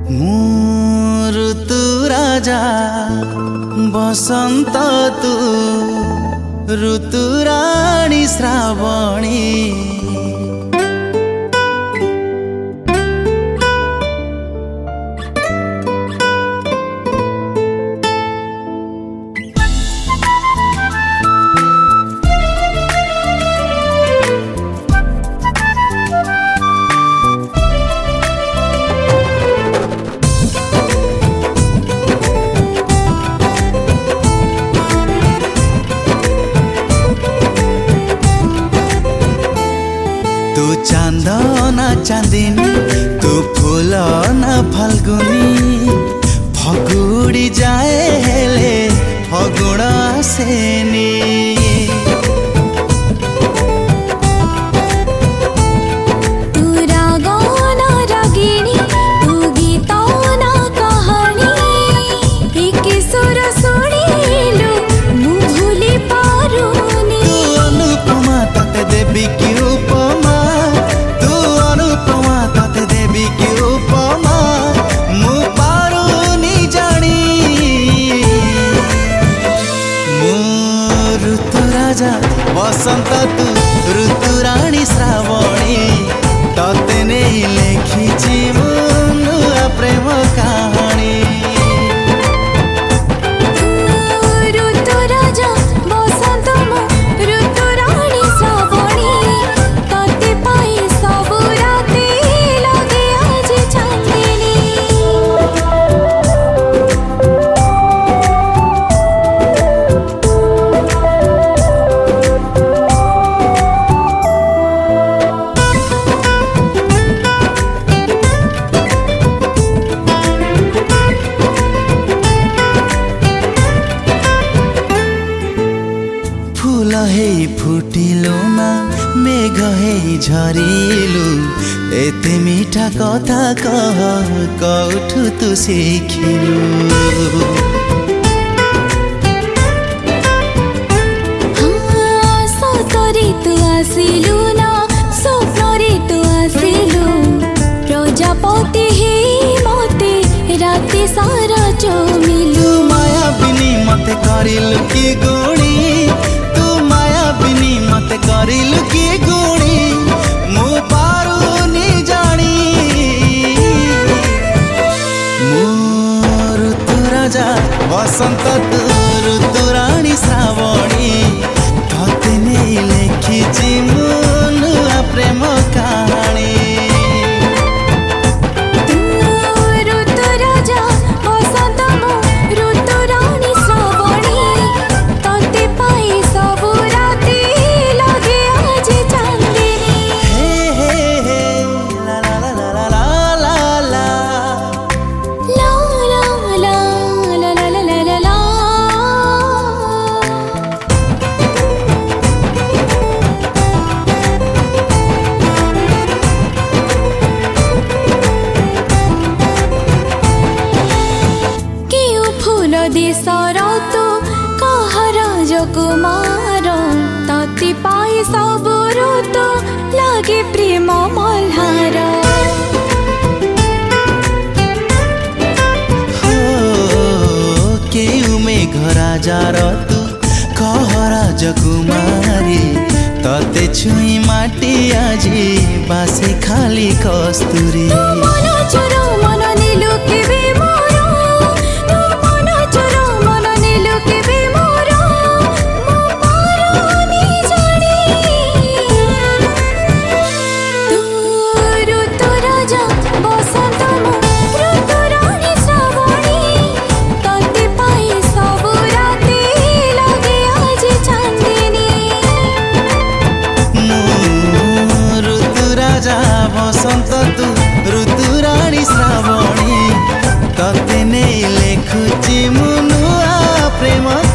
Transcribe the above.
ମୁଁ ଋତୁ ରାଜା ବସନ୍ତ ତୁ ଋତୁ ରାଣୀ ଶ୍ରାବଣୀ। तू चांद ना चांदिनी तू फूल ना फाल्गुनी फगुड़ी जाए हेले फगुण आसेनी। बसंत तू ऋतु राणी श्रावणी तते नहीं लिखी नुआ प्रेम कहानी। ऋतु राजा बसंत मो ऋतु राणी श्रावणी तते पाई सब राती लगे आज चांदनी। फूल हे फुटिलु ना मेघ हे झरिलु एते मीठा कथा कह कौठु तू शिखिलु। सतरे तू आसिलु ना स्वप्नरे तू आसिलु प्रजापति हे मते राति सारा जमिलु। माया बिनी मते करिलु की गुणी मते करिलु की गुणी मु पारुनी जानी। मु ऋतु राजा बसंत तू ऋतु राणी श्रावणी तते नहीं लिखी नुआ प्रेम कहानी। देशर तू कह राजकुमार तति पाई सब ऋतु लागे प्रेम मल्हार। केउ मेघ राजार तू कह राजकुमारी तते छुई माटी आजी बासे खाली कस्तूरी। मन चोर मन नीलु के बसंत तू ऋतु राणी श्रावणी तते नहीं लिखुची मु नुआ प्रेम।